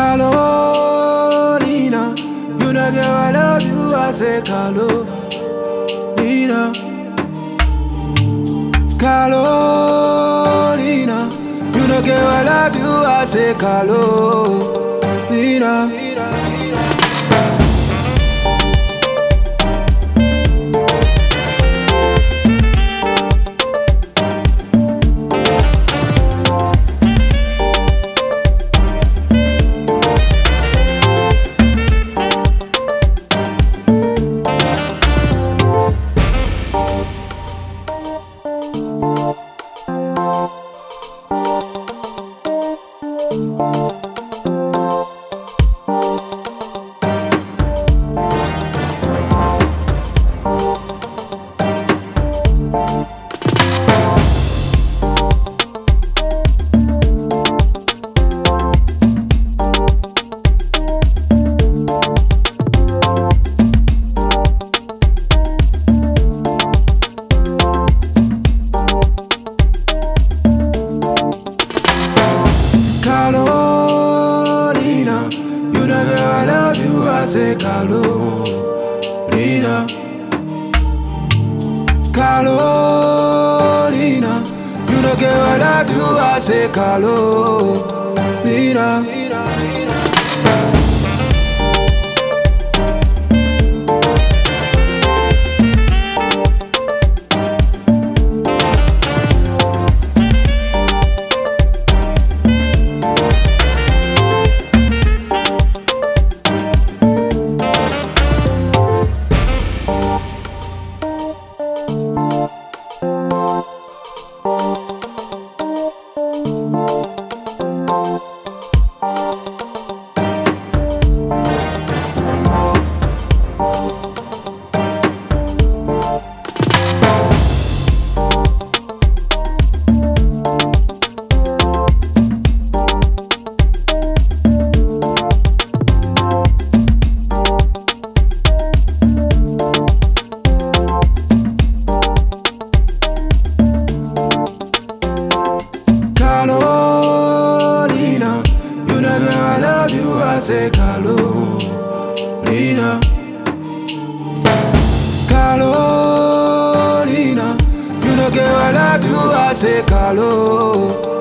Carolina, you know girl I love you, I say Carolina. Carolina, you know girl I love you, I say Carolina. Carolina, you know girl I love you, I say Carolina. Carolina, you know girl I love you, I say Carolina. Carolina, you know girl I love you, I say Carolina. Carolina, you know girl I love you, I say Carolina.